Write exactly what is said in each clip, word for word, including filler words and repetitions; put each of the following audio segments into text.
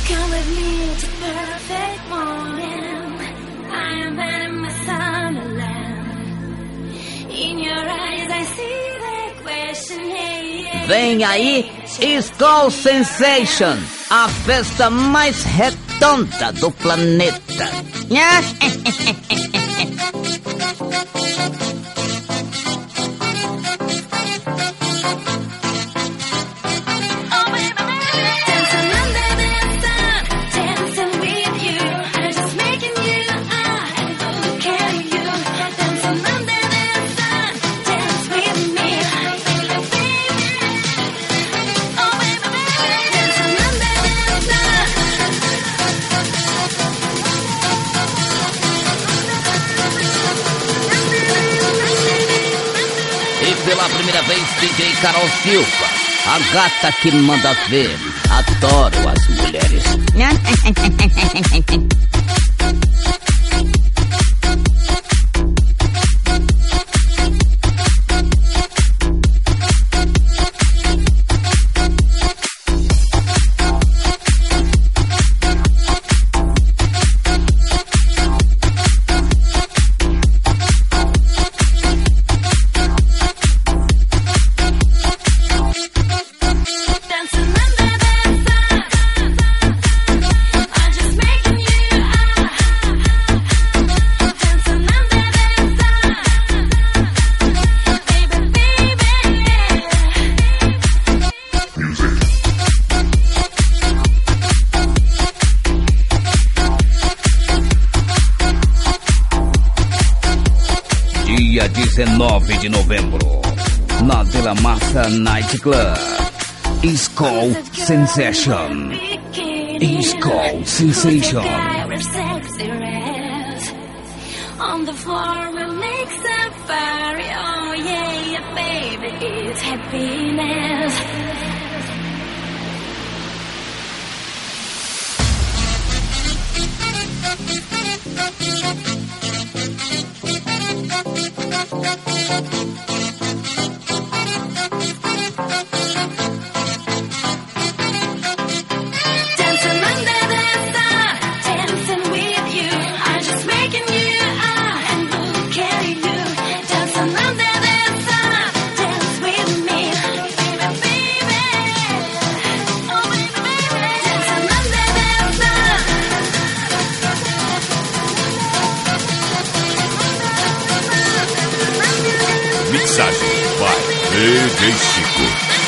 Come with me to perfect morning. I am in my Summerland. In your eyes I see the question, yeah, yeah. Vem aí, Skull Sensation, a festa mais redonda do planeta. Pela primeira vez, D J Carol Silva, a gata que manda ver. Adoro as mulheres. Dia dezenove de novembro, na De La Massa Night Club, Skull Sensation. Skull Sensation. On the floor we'll make some fire. Oh yeah, yeah, baby, it's happiness. Mixagem by D J Chico.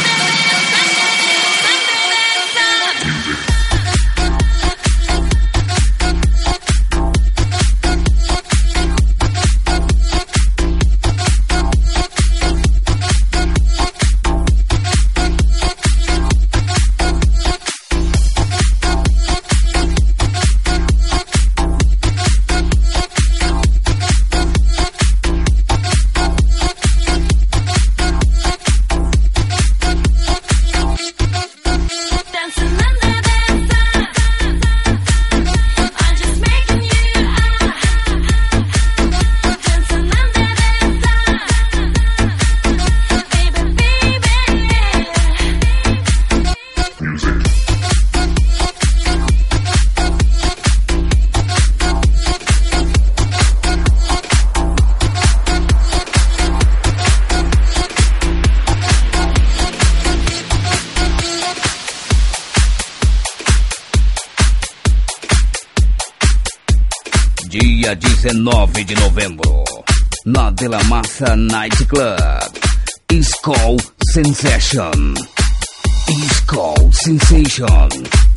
Dia dezenove de novembro, na De La Massa Night Club, Skull Sensation. Skull Sensation.